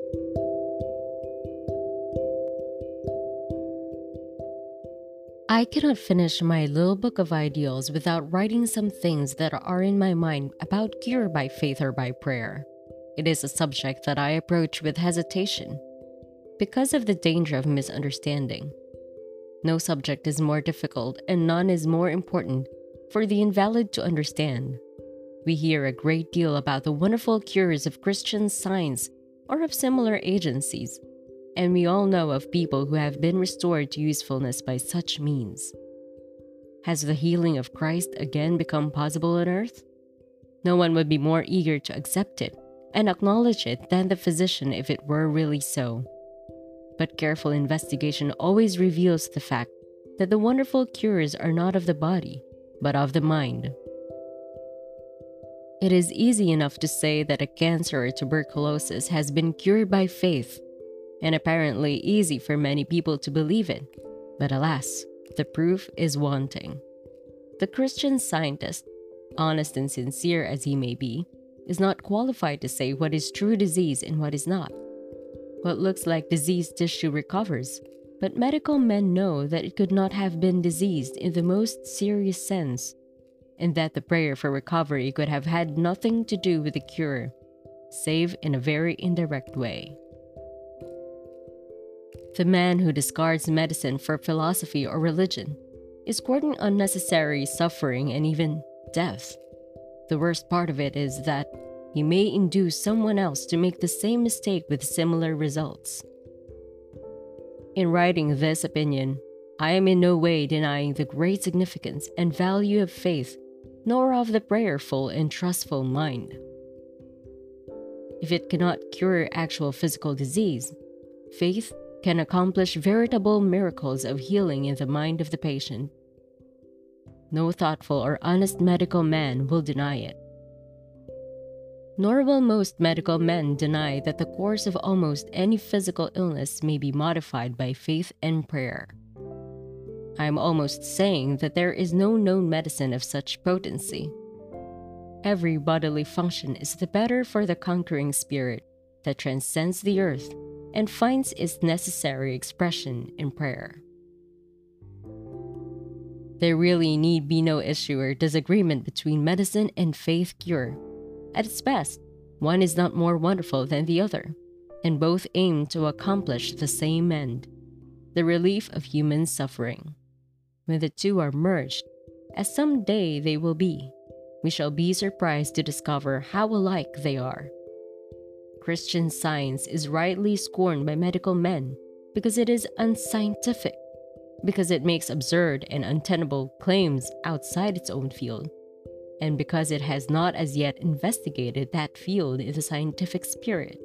I cannot finish my little book of ideals without writing some things that are in my mind about cure by faith or by prayer. It is a subject that I approach with hesitation because of the danger of misunderstanding. No subject is more difficult and none is more important for the invalid to understand. We hear a great deal about the wonderful cures of Christian Science or of similar agencies, and we all know of people who have been restored to usefulness by such means. Has the healing of Christ again become possible on earth? No one would be more eager to accept it and acknowledge it than the physician if it were really so. But careful investigation always reveals the fact that the wonderful cures are not of the body, but of the mind. It is easy enough to say that a cancer or tuberculosis has been cured by faith, and apparently easy for many people to believe it. But alas, the proof is wanting. The Christian Scientist, honest and sincere as he may be, is not qualified to say what is true disease and what is not. What looks like diseased tissue recovers, but medical men know that it could not have been diseased in the most serious sense, and that the prayer for recovery could have had nothing to do with the cure, save in a very indirect way. The man who discards medicine for philosophy or religion is courting unnecessary suffering and even death. The worst part of it is that he may induce someone else to make the same mistake with similar results. In writing this opinion, I am in no way denying the great significance and value of faith, nor of the prayerful and trustful mind. If it cannot cure actual physical disease, faith can accomplish veritable miracles of healing in the mind of the patient. No thoughtful or honest medical man will deny it. Nor will most medical men deny that the course of almost any physical illness may be modified by faith and prayer. I am almost saying that there is no known medicine of such potency. Every bodily function is the better for the conquering spirit that transcends the earth and finds its necessary expression in prayer. There really need be no issue or disagreement between medicine and faith cure. At its best, one is not more wonderful than the other, and both aim to accomplish the same end, the relief of human suffering. When the two are merged, as some day they will be, we shall be surprised to discover how alike they are. Christian Science is rightly scorned by medical men because it is unscientific, because it makes absurd and untenable claims outside its own field, and because it has not as yet investigated that field in the scientific spirit.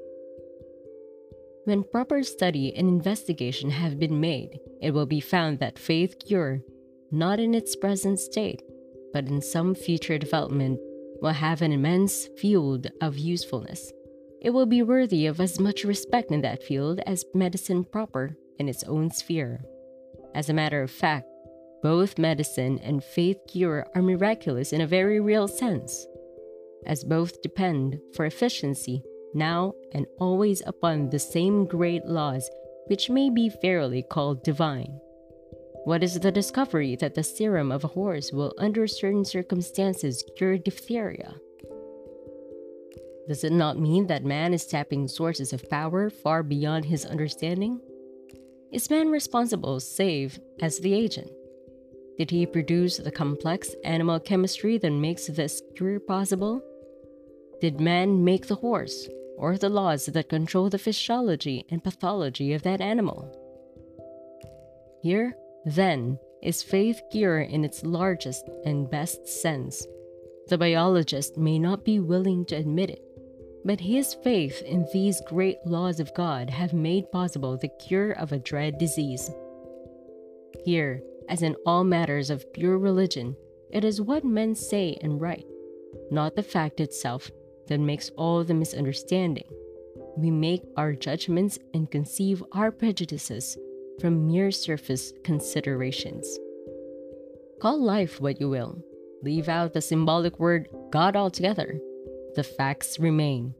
When proper study and investigation have been made, it will be found that faith cure, not in its present state, but in some future development, will have an immense field of usefulness. It will be worthy of as much respect in that field as medicine proper in its own sphere. As a matter of fact, both medicine and faith cure are miraculous in a very real sense, as both depend for efficiency now and always upon the same great laws which may be fairly called divine. What is the discovery that the serum of a horse will under certain circumstances cure diphtheria? Does it not mean that man is tapping sources of power far beyond his understanding? Is man responsible save as the agent? Did he produce the complex animal chemistry that makes this cure possible? Did man make the horse, or the laws that control the physiology and pathology of that animal? Here, then, is faith cure in its largest and best sense. The biologist may not be willing to admit it, but his faith in these great laws of God have made possible the cure of a dread disease. Here, as in all matters of pure religion, it is what men say and write, not the fact itself, that makes all the misunderstanding. We make our judgments and conceive our prejudices from mere surface considerations. Call life what you will. Leave out the symbolic word God altogether. The facts remain.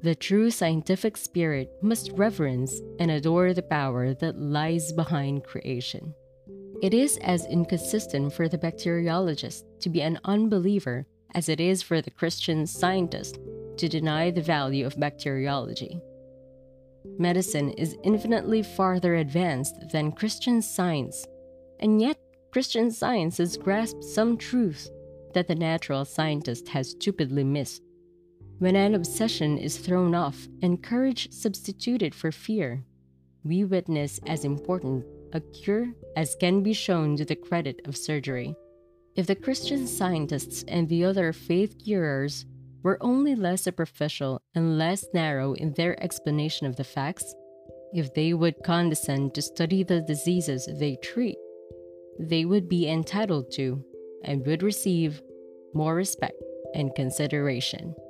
The true scientific spirit must reverence and adore the power that lies behind creation. It is as inconsistent for the bacteriologist to be an unbeliever as it is for the Christian scientist to deny the value of bacteriology. Medicine is infinitely farther advanced than Christian science, and yet Christian science has grasped some truths that the natural scientist has stupidly missed. When an obsession is thrown off and courage substituted for fear, we witness as important a cure as can be shown to the credit of surgery. If the Christian scientists and the other faith curers were only less superficial and less narrow in their explanation of the facts, if they would condescend to study the diseases they treat, they would be entitled to and would receive more respect and consideration.